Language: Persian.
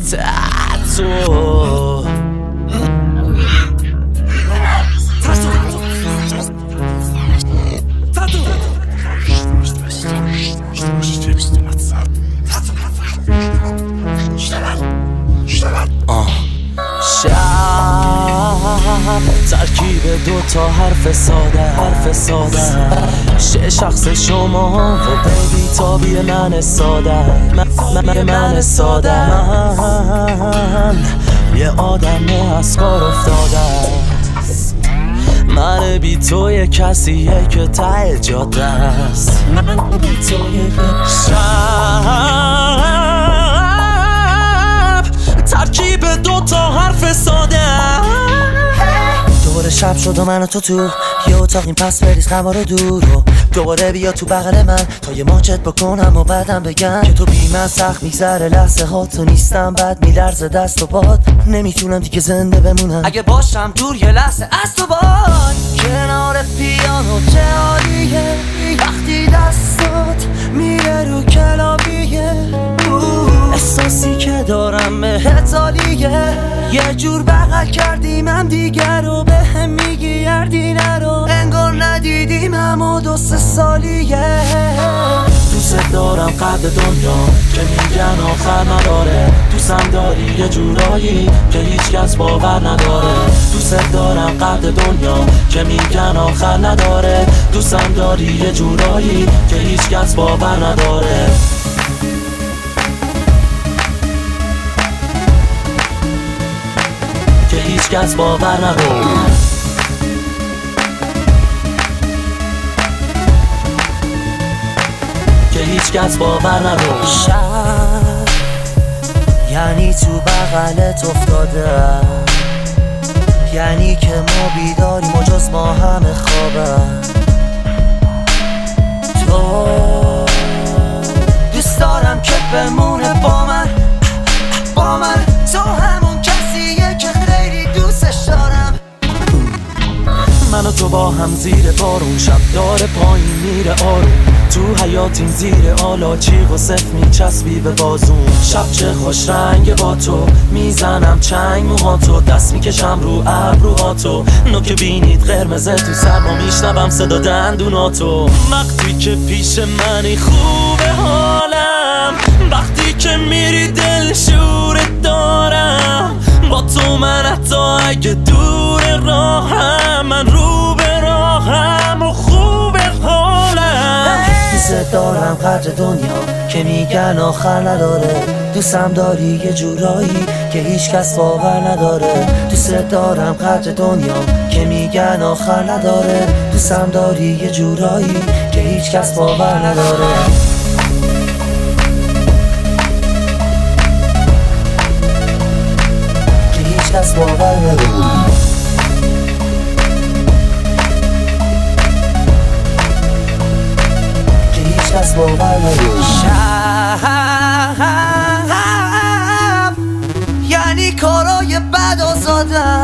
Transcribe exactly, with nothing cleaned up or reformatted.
تاتو ترکیب دو تا حرف ساده حرف ساده شه شخص شما و بیبی تابی من ساده من, من, من ساده من یه آدم از کار افتاده من بی تو یه کسیه که ته جاده است من بی تو یه شب ترکیب دو تا حرف ساده دوباره شب شد و من و تو تو یه اتاقیم پس بریز غما رو دور و دوباره بیا تو بغل من تا یه ماچت بکنم و بعدم بگم که تو بی من سخت میگذره لحظه ها تو نیستم بعد میلرزه دست و پات نمیتونم دیگه زنده بمونم اگه باشم دور یه لحظه از تو باد کنار پیانو چه عالیه وقتی دستات میره رو کلابیه احساسی که دارم بهت عالیه یه جور بغل کردیم هم دیگر رو به هم میگی یردی نرو انگار ندیدیم هم و دو سه سالیه دوست دارم قد دنیا که میگن آخر نداره دوستم داری یه جورایی که هیچ کس باور نداره دوست دارم قد دنیا که میگن آخر نداره دوستم داری یه جورایی که هیچ کس باور نداره که هیچ کس باور نداره که هیچ کس باور نداره شب یعنی تو بغلت افتاده یعنی که ما بیداریم و جز ما همه خوابه تو دوست دارم که بمونه با من با من تو همون کسیه که خیلی دوستش دارم من و تو با هم زیر بارون شب داره پایین میره آروم تو حیاتیم زیر آلا چیغ و صف میچسبی به بازون شب چه خوش رنگ با تو میزنم چنگ موهاتو دست میکشم رو ابروهاتو نوک بینید قرمزه تو سرما میشنوم صدا دندوناتو وقتی که پیش منی خوبه حالم وقتی که میری دل شورت دارم با تو من حتی اگه دور راهم من رو به راهم و خوبه حالم دوست دارم قدر دنیا که میگن آخر نداره دوستم داری یه جورایی که هیچ کس باور نداره دوست دارم قدر دنیا که میگن آخر نداره دوستم داری یه جورایی که هیچ کس باور نداره که هیچ کس باور نداره کس باور نداره شب یعنی کارای بد آزادم